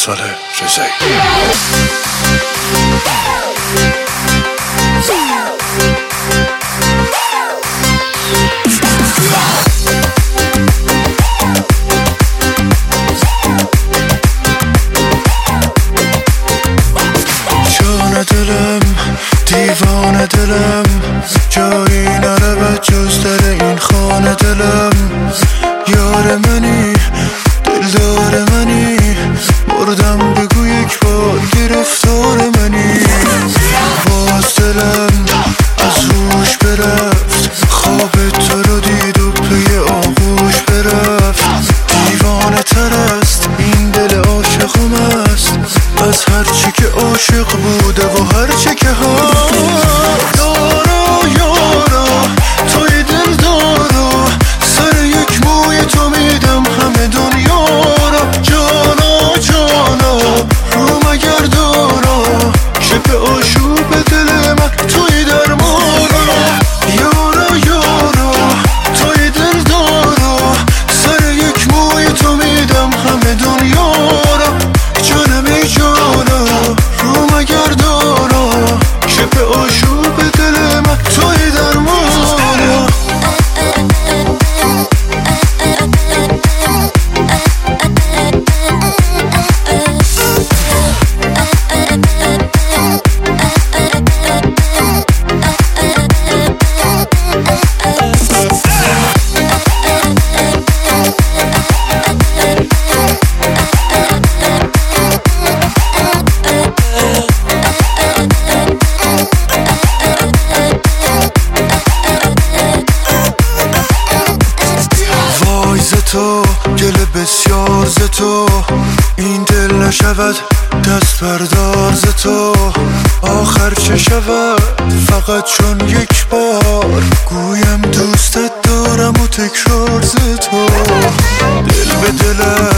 سال رضایی. جان دلم دیوان دلم جایی نره جز در این خانه دلم یار منی دلدار منی مردم بگو یک بار گرفتار منی باز دلم از روش برفت خواب تو رو دید و پی آغوش برفت دیوانه تر است این دل عاشقم است از هرچی که عاشق بوده و هرچی که هست یارا یارا توی دل دارا سر یک موی تو میدم همه دنیا را جانا جانا رو مگر دارا شب آشوب دل من توی درمانا یارا یارا توی دل دارا سر یک موی تو میدم همه دنیا را جانم ای جانا رو مگر دارا شب آشوب دل من توی درمانا تو گل بسیار ز تو این دل نشود دست بردار ز تو آخر چه شود فقط چون یک بار گویم دوستت دارم و تکرار ز تو دل به دلت